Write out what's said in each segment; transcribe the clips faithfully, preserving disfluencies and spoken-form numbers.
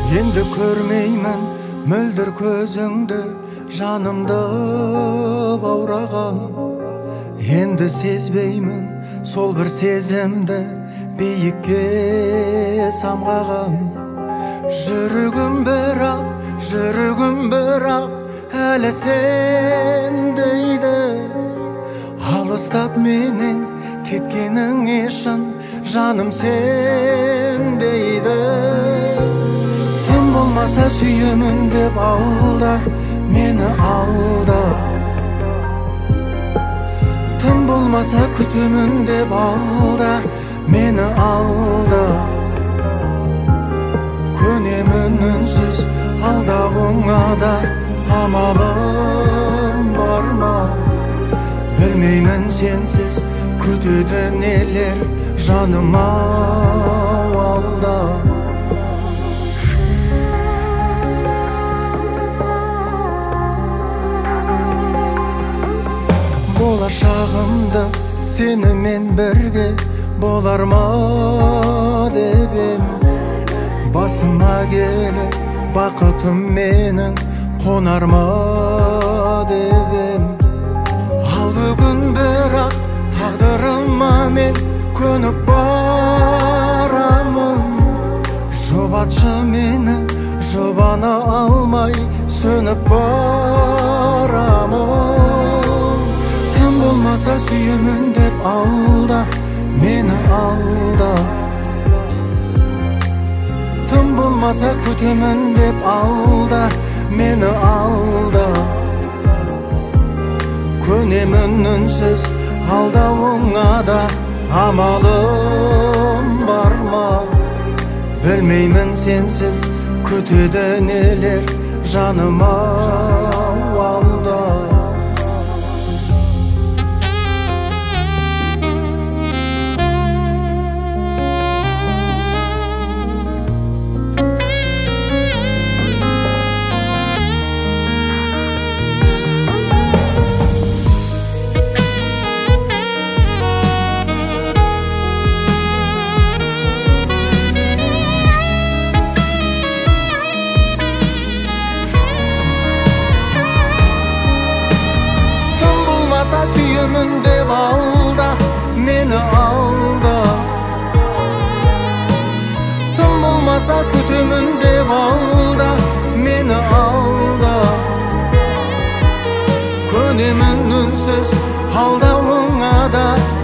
Енді көрмеймін мөлдір көзіңді, жанымды баураған. Енді сезбеймін сол бір сезімді, биікке самғаған. Жүрегім бірақ, жүрегім бірақ, әлі сен дейді. Алыстап менен кеткенің ешін, жаным сен дейді. Тым болмаса сүйемін деп алда, мені алда. Тым болмаса күтемін деп алда, мені алда. Көнемін үнсіз алдауыңа да, амалым бар ма? Білмеймін сенсіз күтеді нелер, жаным ау алда. Болашағымды сенімен бірге болар ма деп ем. Басыма келіп бақытым менің қонар ма деп ем. Ал бүгін бірақ тағдырыма мен көніп барамын. Жұбатшы мені, жұбана алмай сөніп барамын. Тым болмаса сүйемін деп алда, мені алда. Тым болмаса күтемін деп алда, мені алда. Көнемін үнсіз алдауыңа да, амалым бар ма? Білмеймін сенсіз күтеді нелер, жаным ау алда. Сүйемін деп алда, мені алда. Тым болмаса күтемін деп алда, мені алда. Көнемін үнсіз алдауыңа да,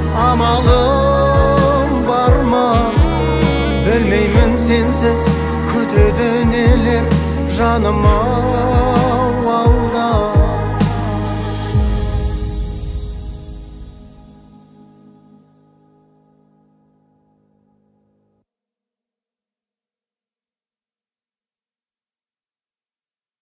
амалым бар ма? Білмеймін сенсіз күтеді нелер, жаным ау.